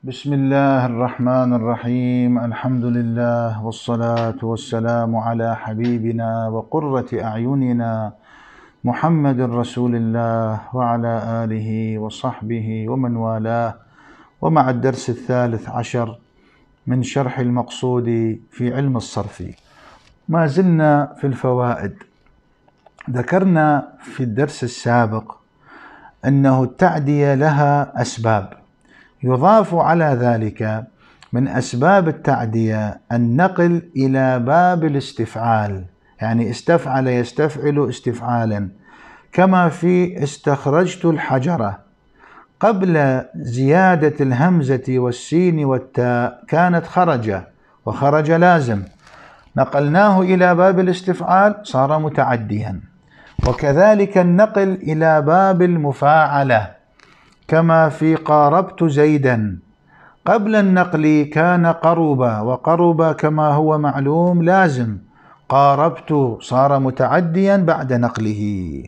بسم الله الرحمن الرحيم. الحمد لله والصلاة والسلام على حبيبنا وقرة أعيننا محمد رسول الله وعلى آله وصحبه ومن والاه. ومع الدرس 13 من شرح المقصود في علم الصرف، ما زلنا في الفوائد. ذكرنا في الدرس السابق أنه التعدية لها أسباب، يضاف على ذلك من أسباب التعدية النقل إلى باب الاستفعال، يعني استفعل يستفعل استفعالا، كما في استخرجت الحجرة. قبل زيادة الهمزة والسين والتاء كانت خرج، وخرج لازم، نقلناه إلى باب الاستفعال صار متعديا. وكذلك النقل إلى باب المفاعلة كما في قاربت زيدا، قبل النقل كان قرب، وقرب كما هو معلوم لازم، قاربت صار متعديا بعد نقله.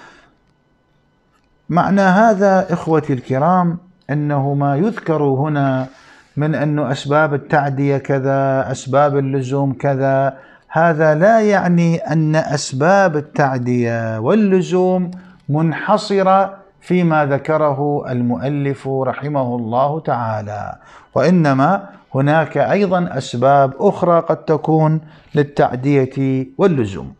معنى هذا إخوتي الكرام أنه ما يذكر هنا من أن أسباب التعدية كذا، أسباب اللزوم كذا، هذا لا يعني أن أسباب التعدية واللزوم منحصرة فيما ذكره المؤلف رحمه الله تعالى، وإنما هناك أيضا أسباب أخرى قد تكون للتعدية واللزوم.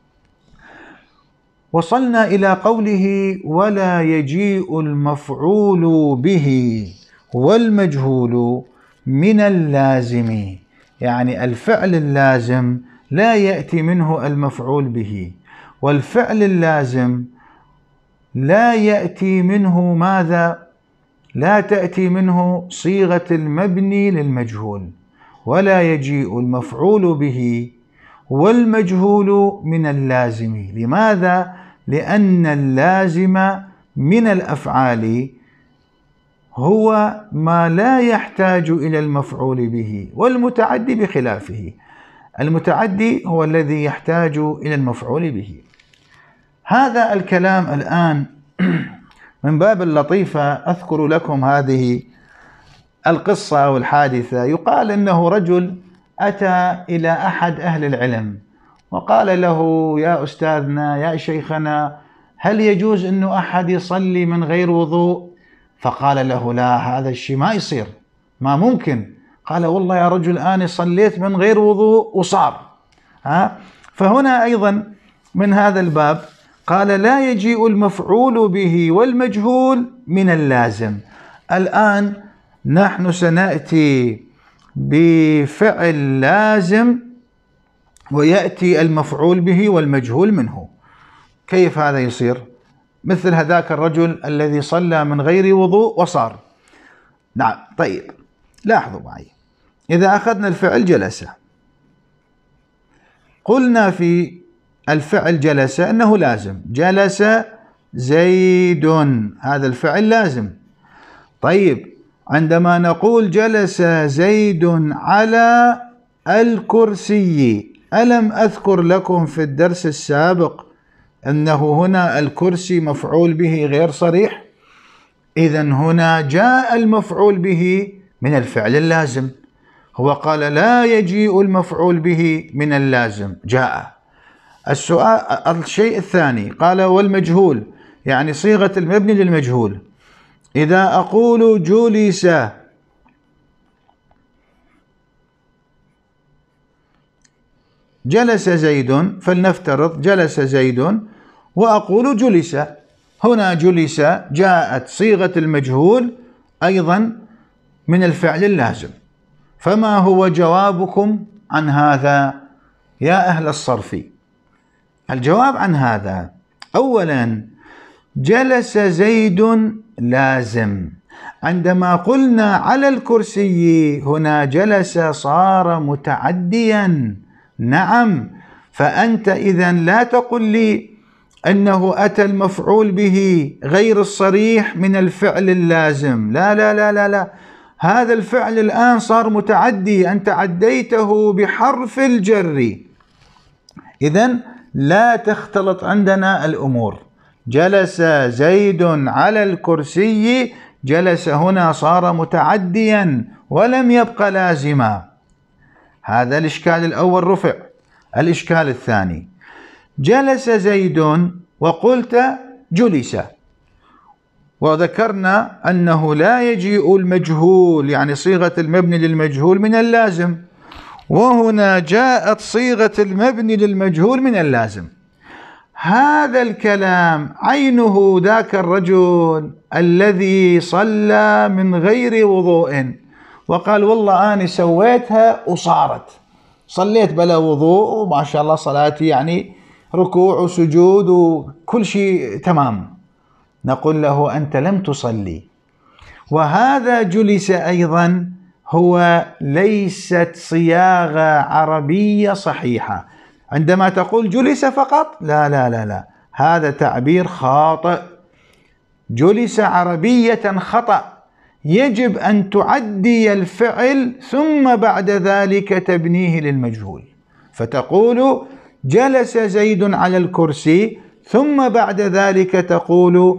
وصلنا إلى قوله ولا يجيء المفعول به والمجهول من اللازم، يعني الفعل اللازم لا يأتي منه المفعول به، والفعل اللازم لا يأتي منه ماذا؟ لا تأتي منه صيغة المبني للمجهول. ولا يجيء المفعول به والمجهول من اللازم. لماذا؟ لأن اللازم من الأفعال هو ما لا يحتاج إلى المفعول به، والمتعدي بخلافه. المتعدي هو الذي يحتاج إلى المفعول به. هذا الكلام الآن من باب اللطيفة أذكر لكم هذه القصة أو الحادثة. يقال أنه رجل أتى إلى أحد أهل العلم وقال له: يا أستاذنا، يا شيخنا، هل يجوز أنه أحد يصلي من غير وضوء؟ فقال له: لا، هذا الشيء ما يصير، ما ممكن. قال: والله يا رجل أنا صليت من غير وضوء وصار. فهنا أيضا من هذا الباب قال: لا يجيء المفعول به والمجهول من اللازم. الآن نحن سنأتي بفعل لازم ويأتي المفعول به والمجهول منه. كيف هذا يصير؟ مثل هذاك الرجل الذي صلى من غير وضوء وصار. نعم، طيب لاحظوا معي. إذا أخذنا الفعل جلس، قلنا في الفعل جلس أنه لازم، جلس زيد، هذا الفعل لازم. طيب عندما نقول جلس زيد على الكرسي، ألم أذكر لكم في الدرس السابق أنه هنا الكرسي مفعول به غير صريح؟ إذن هنا جاء المفعول به من الفعل اللازم. هو قال: لا يجيء المفعول به من اللازم، جاء. الشيء الثاني قال: والمجهول، يعني صيغة المبني للمجهول. إذا أقول جلس، جلس زيد، فلنفترض جلس زيد وأقول جلس، هنا جلس جاءت صيغة المجهول أيضا من الفعل اللازم. فما هو جوابكم عن هذا يا أهل الصرف؟ الجواب عن هذا: أولا، جلس زيد لازم. عندما قلنا على الكرسي هنا جلس صار متعديا. نعم، فأنت إذن لا تقل لي أنه أتى المفعول به غير الصريح من الفعل اللازم. لا لا لا لا لا، هذا الفعل الآن صار متعدي، أنت عديته بحرف الجر. إذن لا تختلط عندنا الأمور. جلس زيد على الكرسي جلس هنا صار متعديا ولم يبق لازما. هذا الإشكال الأول رفع. الإشكال الثاني: جلس زيد وقلت جلس، وذكرنا أنه لا يجيء المجهول، يعني صيغة المبني للمجهول، من اللازم، وهنا جاءت صيغة المبني للمجهول من اللازم. هذا الكلام عينه ذاك الرجل الذي صلى من غير وضوء وقال والله أنا سويتها وصارت، صليت بلا وضوء وما شاء الله صلاتي يعني ركوع وسجود وكل شيء تمام. نقول له أنت لم تصلي. وهذا جلس أيضا هو ليست صياغة عربية صحيحة. عندما تقول جلس فقط، لا لا لا لا، هذا تعبير خاطئ. جلس عربية خطأ، يجب أن تعدي الفعل ثم بعد ذلك تبنيه للمجهول، فتقول جلس زيد على الكرسي ثم بعد ذلك تقول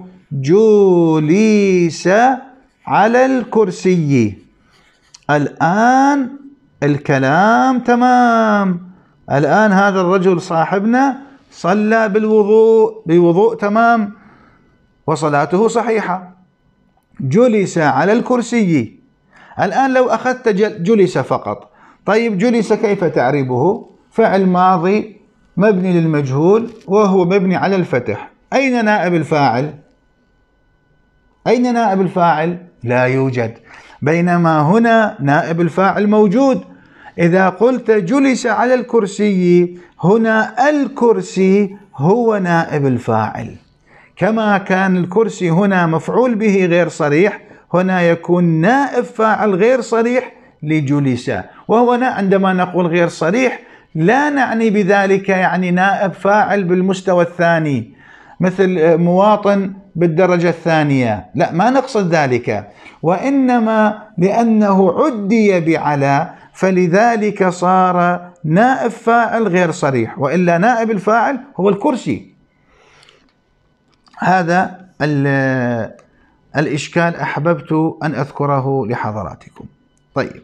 جلس على الكرسي. الآن الكلام تمام. الآن هذا الرجل صاحبنا صلى بوضوء تمام وصلاته صحيحة. جلس على الكرسي. الآن لو أخذت جلس فقط، طيب جلس كيف تعربه؟ فعل ماضي مبني للمجهول وهو مبني على الفتح. أين نائب الفاعل؟ أين نائب الفاعل؟ لا يوجد. بينما هنا نائب الفاعل موجود. إذا قلت جلس على الكرسي، هنا الكرسي هو نائب الفاعل. كما كان الكرسي هنا مفعول به غير صريح، هنا يكون نائب فاعل غير صريح لجلس. وهو عندما نقول غير صريح لا نعني بذلك يعني نائب فاعل بالمستوى الثاني مثل مواطن بالدرجة الثانية، لا، ما نقصد ذلك، وإنما لأنه عدي بعلى فلذلك صار نائب فاعل غير صريح، وإلا نائب الفاعل هو الكرسي. هذا الإشكال أحببت أن أذكره لحضراتكم. طيب،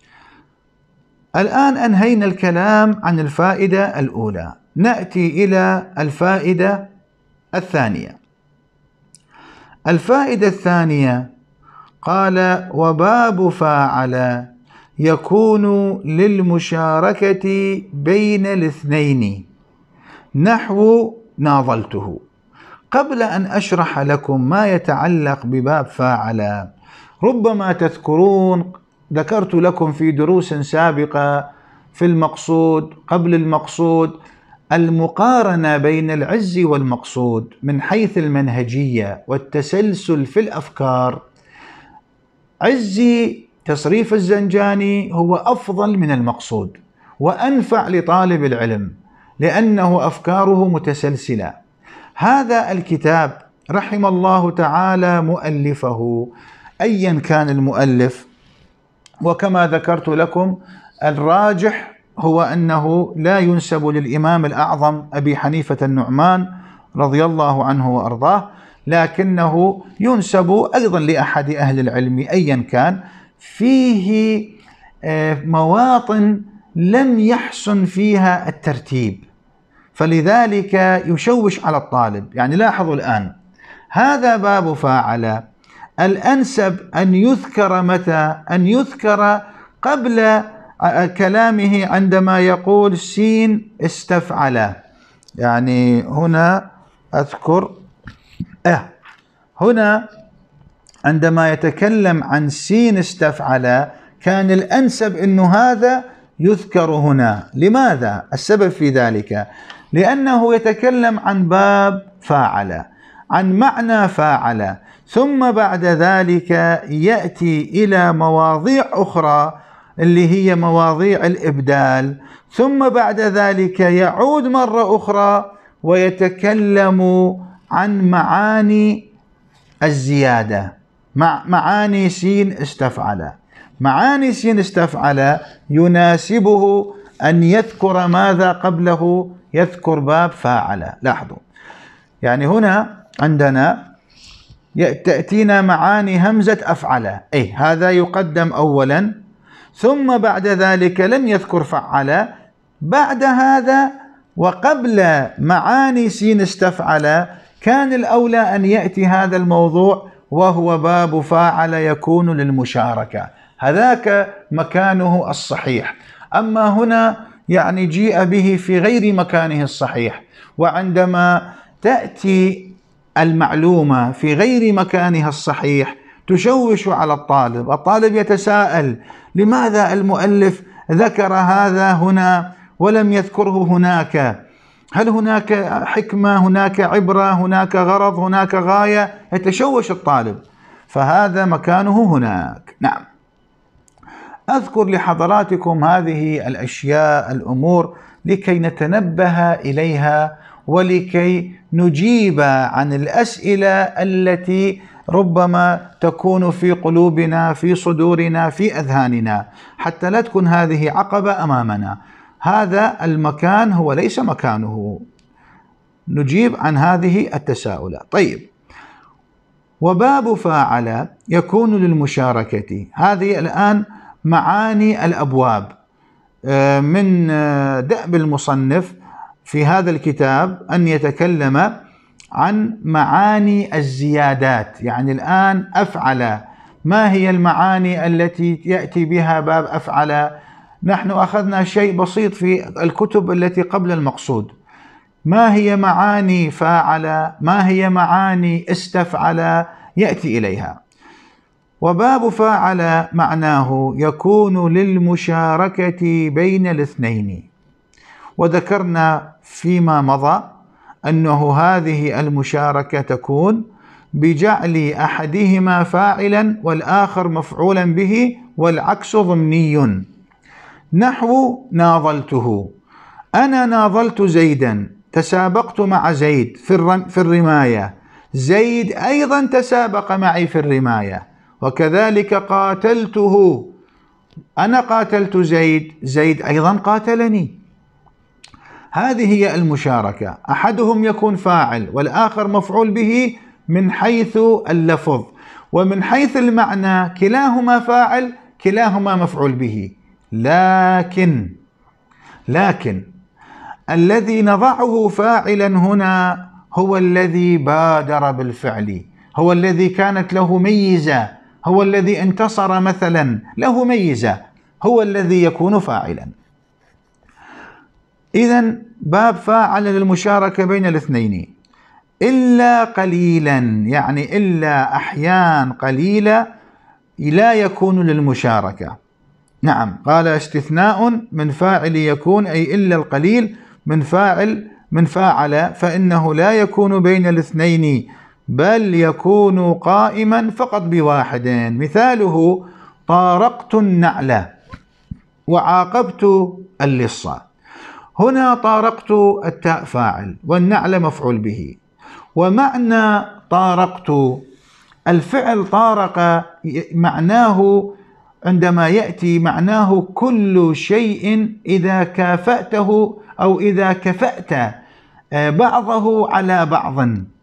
الآن أنهينا الكلام عن الفائدة الأولى، نأتي إلى الفائدة الثانية. الفائدة الثانية قال: وباب فاعل يكون للمشاركة بين الاثنين نحو ناضلته. قبل أن أشرح لكم ما يتعلق بباب فاعل، ربما تذكرون ذكرت لكم في دروس سابقة في المقصود قبل المقصود المقارنة بين العز والمقصود من حيث المنهجية والتسلسل في الأفكار. عزي تصريف الزنجاني هو أفضل من المقصود وأنفع لطالب العلم لأنه أفكاره متسلسلة. هذا الكتاب رحم الله تعالى مؤلفه أيا كان المؤلف، وكما ذكرت لكم الراجح هو أنه لا ينسب للإمام الأعظم أبي حنيفة النعمان رضي الله عنه وأرضاه، لكنه ينسب أيضا لأحد أهل العلم أيا كان. فيه مواطن لم يحسن فيها الترتيب، فلذلك يشوش على الطالب. يعني لاحظوا الآن هذا باب فاعل، الأنسب أن يذكر متى؟ أن يذكر قبل كلامه عندما يقول سين استفعل. يعني هنا أذكر هنا عندما يتكلم عن سين استفعل كان الأنسب أنه هذا يذكر هنا. لماذا؟ السبب في ذلك لأنه يتكلم عن باب فاعل، عن معنى فاعل، ثم بعد ذلك يأتي إلى مواضيع أخرى اللي هي مواضيع الإبدال، ثم بعد ذلك يعود مرة أخرى ويتكلم عن معاني الزيادة، معاني سين استفعل. معاني سين استفعل يناسبه أن يذكر ماذا قبله؟ يذكر باب فاعل. لاحظوا، يعني هنا عندنا تأتينا معاني همزة أفعل، أي هذا يقدم أولا، ثم بعد ذلك لم يذكر فعل. بعد هذا وقبل معاني سين استفعل كان الأولى أن يأتي هذا الموضوع وهو باب فاعل يكون للمشاركة، هذاك مكانه الصحيح. أما هنا يعني جيء به في غير مكانه الصحيح، وعندما تأتي المعلومة في غير مكانها الصحيح تشوش على الطالب. الطالب يتساءل لماذا المؤلف ذكر هذا هنا ولم يذكره هناك؟ هل هناك حكمة، هناك عبرة، هناك غرض، هناك غاية؟ يتشوش الطالب، فهذا مكانه هناك. نعم، أذكر لحضراتكم هذه الأشياء، الأمور، لكي نتنبه إليها ولكي نجيب عن الأسئلة التي ربما تكون في قلوبنا، في صدورنا، في أذهاننا، حتى لا تكون هذه عقبة أمامنا. هذا المكان هو ليس مكانه، نجيب عن هذه التساؤلات. طيب، وباب فاعل يكون للمشاركة، هذه الآن معاني الأبواب من دأب المصنف في هذا الكتاب أن يتكلم عن معاني الزيادات. يعني الآن أفعل، ما هي المعاني التي يأتي بها باب أفعل؟ نحن أخذنا شيء بسيط في الكتب التي قبل المقصود. ما هي معاني فاعل؟ ما هي معاني استفعل؟ يأتي إليها. وباب فاعل معناه يكون للمشاركة بين الاثنين، وذكرنا فيما مضى أنه هذه المشاركة تكون بجعل أحدهما فاعلا والآخر مفعولا به، والعكس ضمني. نحو ناضلته، أنا ناضلت زيدا، تسابقت مع زيد في الرماية، زيد أيضا تسابق معي في الرماية. وكذلك قاتلته، أنا قاتلت زيد، زيد أيضا قاتلني. هذه هي المشاركة، أحدهم يكون فاعل والآخر مفعول به من حيث اللفظ، ومن حيث المعنى كلاهما فاعل كلاهما مفعول به. لكن الذي نضعه فاعلا هنا هو الذي بادر بالفعل، هو الذي كانت له ميزة، هو الذي انتصر مثلا، له ميزة، هو الذي يكون فاعلا. إذن باب فاعل للمشاركة بين الاثنين، إلا قليلا، يعني إلا أحيان قليلة لا يكون للمشاركة. نعم، قال استثناء من فاعل يكون، أي إلا القليل من فاعل، فإنه لا يكون بين الاثنين بل يكون قائما فقط بواحد. مثاله طارقت النعل وعاقبت اللصة. هنا طارقت التاء فاعل والنعل مفعول به. ومعنى طارقت، الفعل طارق معناه عندما يأتي معناه كل شيء إذا كافأته أو إذا كفأت بعضه على بعض،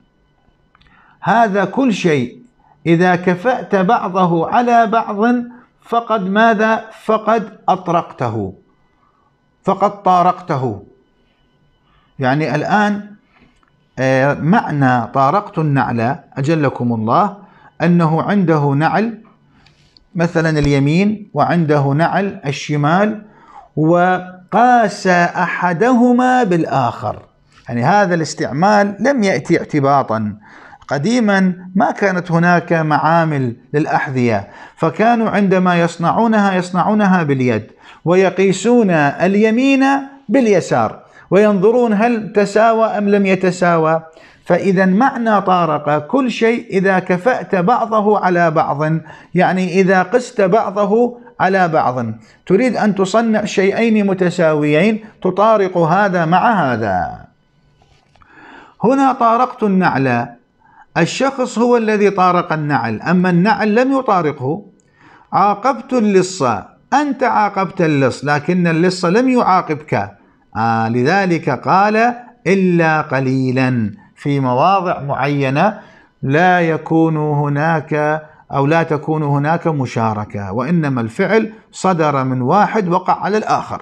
هذا كل شيء إذا كفأت بعضه على بعض فقد ماذا؟ فقد أطرقته، فقد طارقته. يعني الآن معنى طارقت النعل أجلكم الله أنه عنده نعل مثلا اليمين وعنده نعل الشمال، وقاس أحدهما بالآخر. يعني هذا الاستعمال لم يأتي اعتباطا، قديما ما كانت هناك معامل للأحذية، فكانوا عندما يصنعونها باليد، ويقيسون اليمين باليسار وينظرون هل تساوى أم لم يتساوى. فإذا معنى طارق كل شيء إذا كفأت بعضه على بعض، يعني إذا قست بعضه على بعض، تريد أن تصنع شيئين متساويين تطارق هذا مع هذا. هنا طارقت النعل، الشخص هو الذي طارق النعل، أما النعل لم يطارقه. عاقبت اللصة، أنت عاقبت اللص لكن اللص لم يعاقبك، لذلك قال إلا قليلا في مواضع معينة لا يكون هناك أو لا تكون هناك مشاركة، وإنما الفعل صدر من واحد وقع على الآخر.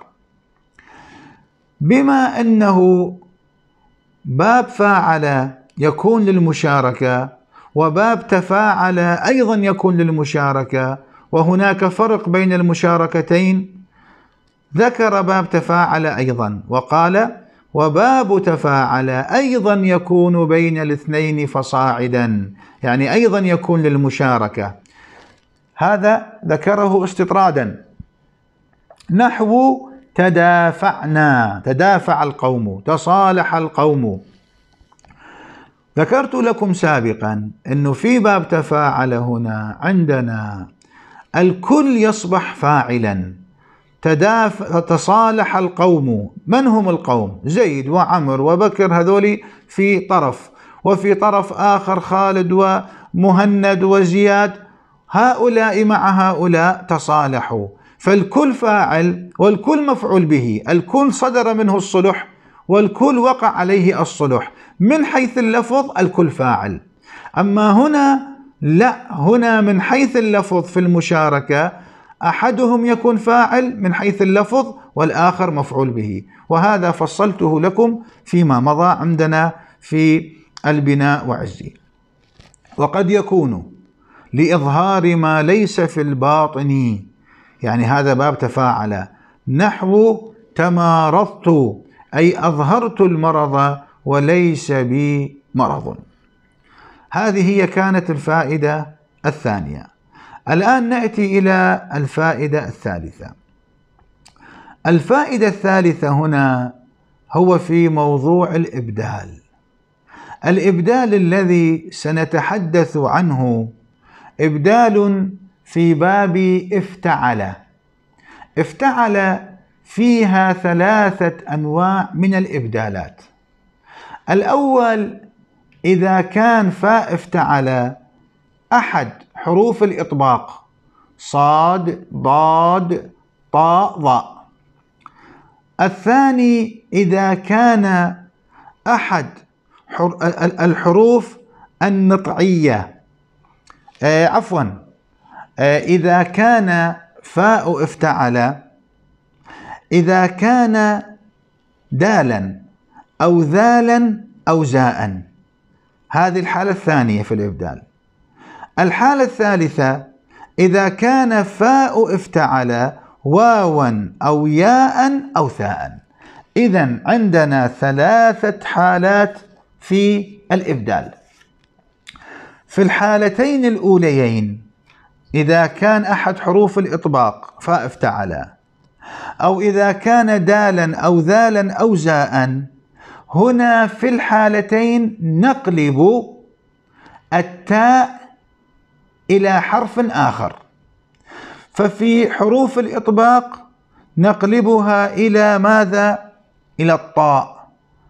بما أنه باب فاعل يكون للمشاركة وباب تفاعل أيضا يكون للمشاركة، وهناك فرق بين المشاركتين، ذكر باب تفاعل أيضا وقال: وباب تفاعل أيضا يكون بين الاثنين فصاعدا، يعني أيضا يكون للمشاركة. هذا ذكره استطرادا، نحو تدافعنا، تدافع القوم، تصالح القوم. ذكرت لكم سابقا أنه في باب تفاعل هنا عندنا الكل يصبح فاعلا. تصالح القوم، من هم القوم؟ زيد وعمر وبكر، هذول في طرف، وفي طرف آخر خالد ومهند وزياد، هؤلاء مع هؤلاء تصالحوا، فالكل فاعل والكل مفعول به، الكل صدر منه الصلح والكل وقع عليه الصلح، من حيث اللفظ الكل فاعل. أما هنا لا، هنا من حيث اللفظ في المشاركة أحدهم يكون فاعل من حيث اللفظ والآخر مفعول به، وهذا فصلته لكم فيما مضى عندنا في البناء وعزه. وقد يكون لإظهار ما ليس في الباطن، يعني هذا باب تفاعل، نحو تمارضت، أي أظهرت المرض وليس بي مرض. هذه هي كانت الفائدة الثانية. الآن نأتي إلى الفائدة الثالثة. الفائدة الثالثة هنا هو في موضوع الإبدال. الإبدال الذي سنتحدث عنه إبدال في باب افتعل. افتعل فيها 3 أنواع من الإبدالات. الأول، إذا كان فاء افتعل أحد حروف الإطباق صاد ضاد طاء ضاء. الثاني، إذا كان أحد الحروف النطعية، إذا كان فاء افتعل إذا كان دالا أو ذالا أو زاء، هذه الحالة الثانية في الإبدال. الحالة الثالثة، إذا كان فاء افتعل واوا أو ياء أو ثاء. إذن عندنا 3 حالات في الإبدال. في الحالتين الأوليين، إذا كان أحد حروف الإطباق فاء افتعل، أو إذا كان دالا أو ذالا أو زاء، هنا في الحالتين نقلب التاء إلى حرف آخر. ففي حروف الإطباق نقلبها إلى ماذا؟ إلى الطاء.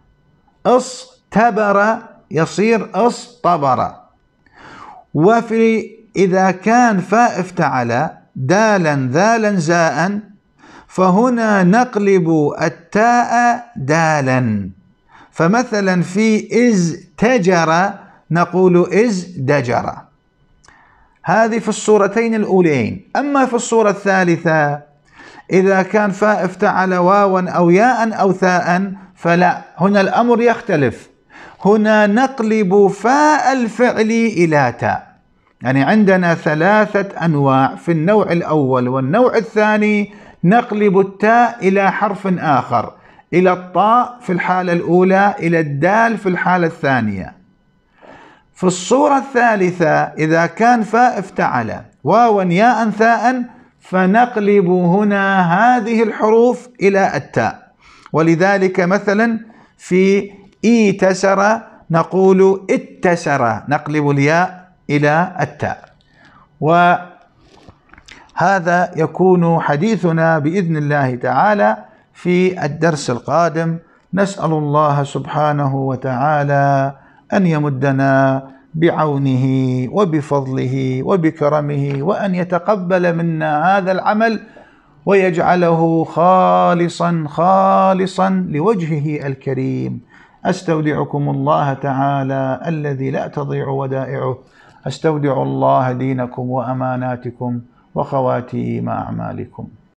اصطبر يصير اصطبر. وفي إذا كان فاء افتعل دالا ذالا زاء، فهنا نقلب التاء دالا. فمثلا في ازتجر نقول ازدجر. هذه في الصورتين الأولين. أما في الصورة الثالثة، إذا كان فاء افتعل واوا أو ياء أو ثاء، فلا، هنا الأمر يختلف. هنا نقلب فاء الفعل إلى تاء. يعني عندنا 3 أنواع. في النوع الأول والنوع الثاني نقلب التاء إلى حرف آخر، إلى الطاء في الحالة الأولى، إلى الدال في الحالة الثانية. في الصورة الثالثة، إذا كان فاء افتعل واوا ياء ثاء، فنقلب هنا هذه الحروف إلى التاء. ولذلك مثلا في إيتسر نقول اتسر، نقلب الياء إلى التاء. وهذا يكون حديثنا بإذن الله تعالى في الدرس القادم. نسأل الله سبحانه وتعالى أن يمدنا بعونه وبفضله وبكرمه، وأن يتقبل منا هذا العمل ويجعله خالصا لوجهه الكريم. أستودعكم الله تعالى الذي لا تضيع ودائعه. أستودع الله دينكم وأماناتكم وخواتيم أعمالكم.